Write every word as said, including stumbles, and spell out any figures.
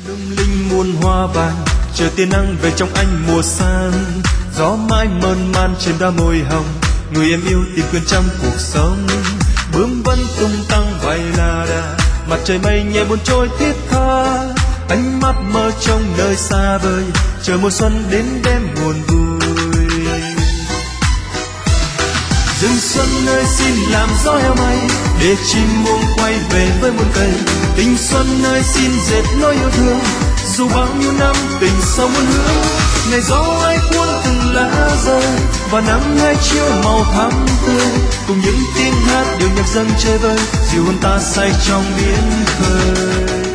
lung linh muôn hoa vàng chờ tia nắng về trong anh mùa sang. Gió mãi mơn man trên đóa môi hồng, người em yêu tìm quên trong cuộc sống. Bướm vẫn tung tăng bay la đà, mặt trời mây nhẹ buồn trôi thiết tha. Ánh mắt mơ trong nơi xa vời, chờ mùa xuân đến đêm buồn vui. Rừng xuân ơi xin làm gió heo may, để chim muông quay về với muôn cây. Tình xuân ơi xin dệt nỗi yêu thương, dù bao nhiêu năm tình sâu muôn hướng. Ngày gió ấy cuốn từng lá rơi, và nắng hay chiếu màu thắm tươi. Cùng những tiếng hát điệu nhạc dâng chơi vơi, dịu hồn ta say trong biển khơi.